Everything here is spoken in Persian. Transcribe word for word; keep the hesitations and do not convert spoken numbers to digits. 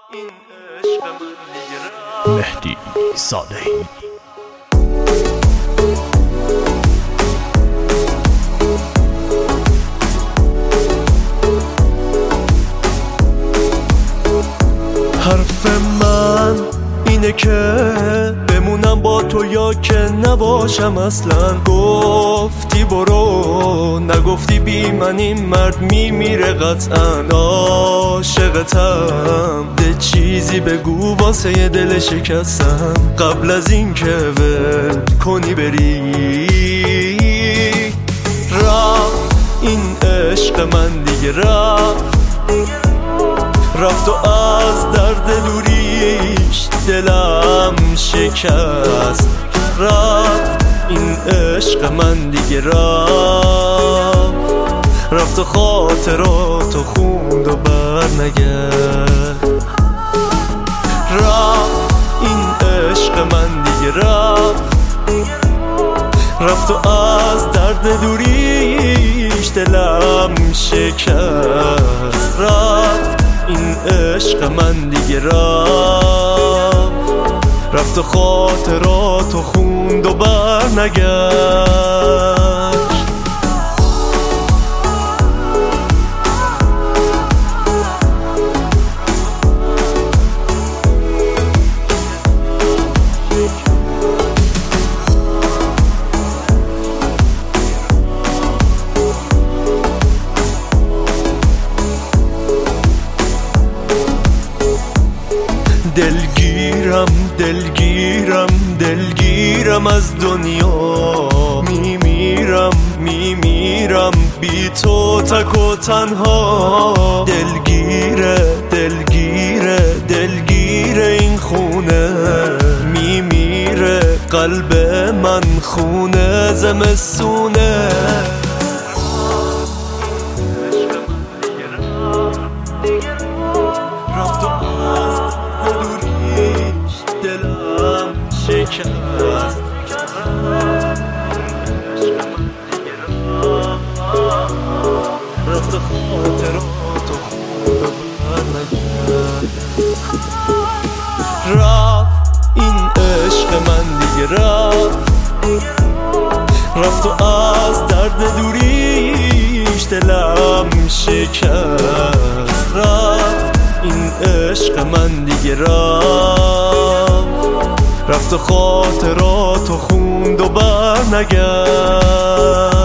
این عشق من دیگه مهدی صالحی. حرف من اینه که بمونم با تو یا که نباشم اصلا. گفتی برو نگفتی بی من این مرد میمیره قطعا. عاشقتم ده چیزی بگو واسه یه دل شکستم قبل از این که ول کنی بری. رفت این عشق من دیگه رفت رفت و از درد دوریش دلم شکست. رفت این عشق من دیگه رفت رفت و خاطراتو خوند و بر نگشت. رفت این عشق من دیگه رفت رفت و از درد دوریش دلم شکست. رفت این عشق من دیگه رفت رفت و خاطراتو خوند و بر نگشت. دلگیرم دلگیرم دلگیرم از دنیا. میمیرم میمیرم بی تو تک و تنها. دلگیره دلگیره دلگیره این خونه. میمیره قلب من خونه زمستونه. رفت و از دوریش دلم شکست. رفت و خاطراتو خوند و بر نگشت. رفت این عشق من دیگه رفت رفت و از درد دوریش دلم شکست. رفت این عشق من دیگه رفت رفت و خاطراتو خوند و بر نگشت.